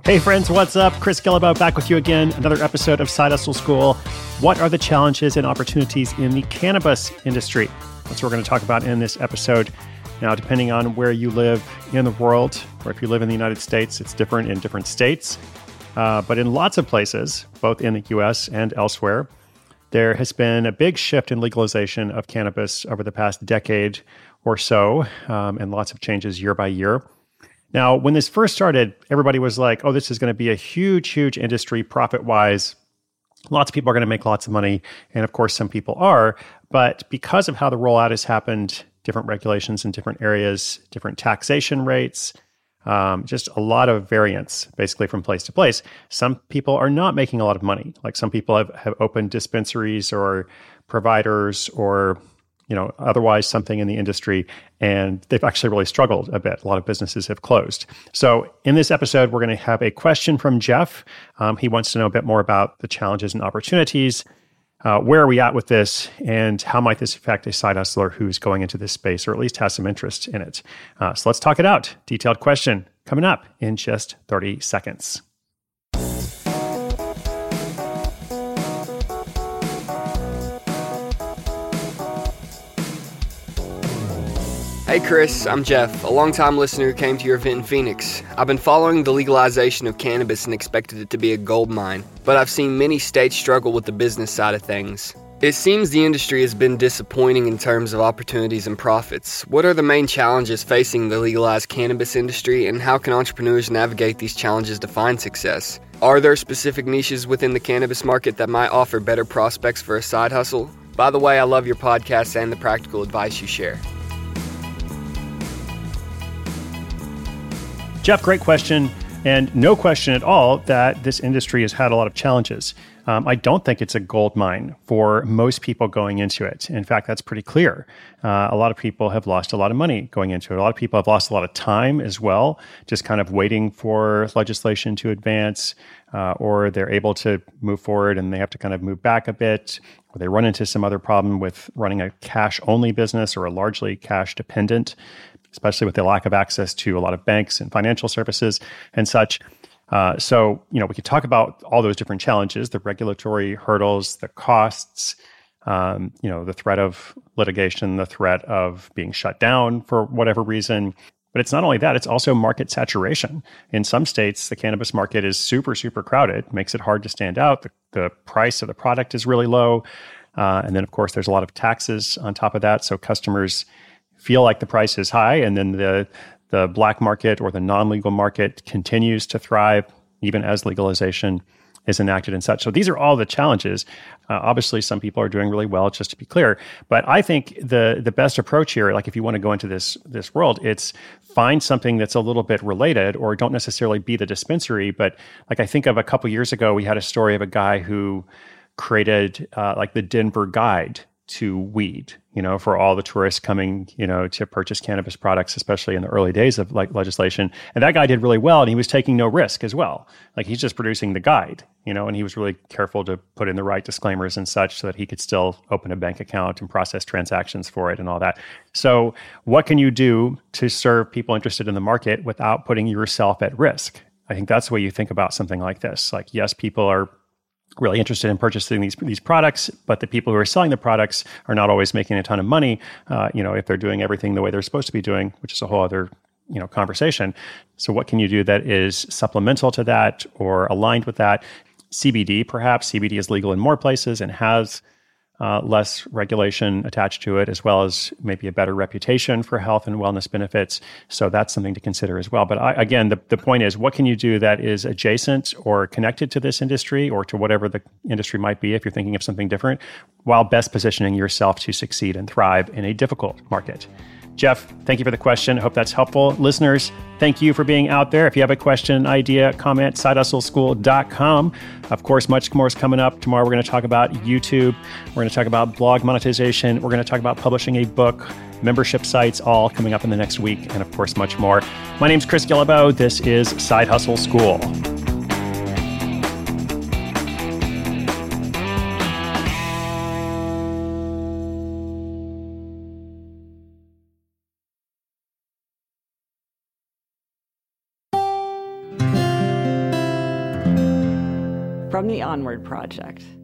Hey friends, what's up? Chris Guillebeau back with you again. Another episode of Side Hustle School. What are the challenges and opportunities in the cannabis industry? That's what we're going to talk about in this episode. Now, depending on where you live in the world, or if you live in the United States, it's different in different states. But in lots of places, both in the US and elsewhere, there has been a big shift in legalization of cannabis over the past decade or so, and lots of changes year by year. Now, when this first started, everybody was like, oh, this is going to be a huge, huge industry profit-wise. Lots of people are going to make lots of money. And of course, some people are. But because of how the rollout has happened, different regulations in different areas, different taxation rates, just a lot of variance basically from place to place. Some people are not making a lot of money. Like some people have opened dispensaries or providers or otherwise something in the industry, and they've actually really struggled a bit. A lot of businesses have closed. So in this episode, we're going to have a question from Jeff. He wants to know a bit more about the challenges and opportunities. Where are we at with this, and how might this affect a side hustler who's going into this space, or at least has some interest in it? So let's talk it out. Detailed question coming up in just 30 seconds. Hey Chris, I'm Jeff, a longtime listener who came to your event in Phoenix. I've been following the legalization of cannabis and expected it to be a gold mine, but I've seen many states struggle with the business side of things. It seems the industry has been disappointing in terms of opportunities and profits. What are the main challenges facing the legalized cannabis industry, and how can entrepreneurs navigate these challenges to find success? Are there specific niches within the cannabis market that might offer better prospects for a side hustle? By the way, I love your podcast and the practical advice you share. Jeff, great question, and no question at all that this industry has had a lot of challenges. I don't think it's a gold mine for most people going into it. In fact, that's pretty clear. A lot of people have lost a lot of money going into it. A lot of people have lost a lot of time as well, just kind of waiting for legislation to advance, or they're able to move forward and they have to kind of move back a bit, or they run into some other problem with running a cash-only business or a largely cash-dependent, especially with the lack of access to a lot of banks and financial services and such. So, we could talk about all those different challenges, the regulatory hurdles, the costs, the threat of litigation, the threat of being shut down for whatever reason. But it's not only that, it's also market saturation. In some states, the cannabis market is super, super crowded, makes it hard to stand out. The price of the product is really low. And then, of course, there's a lot of taxes on top of that. So customers feel like the price is high, and then the black market or the non-legal market continues to thrive even as legalization is enacted and such. So these are all the challenges. Obviously, some people are doing really well, just to be clear. But I think the best approach here, like if you want to go into this world, it's find something that's a little bit related, or don't necessarily be the dispensary. But like I think of a couple years ago, we had a story of a guy who created like the Denver Guide to weed, for all the tourists coming, to purchase cannabis products, especially in the early days of like legislation. And that guy did really well, and he was taking no risk as well. Like he's just producing the guide, and he was really careful to put in the right disclaimers and such so that he could still open a bank account and process transactions for it and all that. So what can you do to serve people interested in the market without putting yourself at risk? I think that's the way you think about something like this. Like, yes, people are really interested in purchasing these products, but the people who are selling the products are not always making a ton of money, if they're doing everything the way they're supposed to be doing, which is a whole other, conversation. So what can you do that is supplemental to that or aligned with that? CBD, perhaps. CBD is legal in more places and has less regulation attached to it, as well as maybe a better reputation for health and wellness benefits. So that's something to consider as well. But again, the point is, what can you do that is adjacent or connected to this industry or to whatever the industry might be if you're thinking of something different, while best positioning yourself to succeed and thrive in a difficult market? Jeff, thank you for the question. I hope that's helpful. Listeners, thank you for being out there. If you have a question, idea, comment, sidehustleschool.com. Of course, much more is coming up. Tomorrow, we're going to talk about YouTube. We're going to talk about blog monetization. We're going to talk about publishing a book, membership sites, all coming up in the next week, and of course, much more. My name's Chris Guillebeau. This is Side Hustle School. From the Onward Project.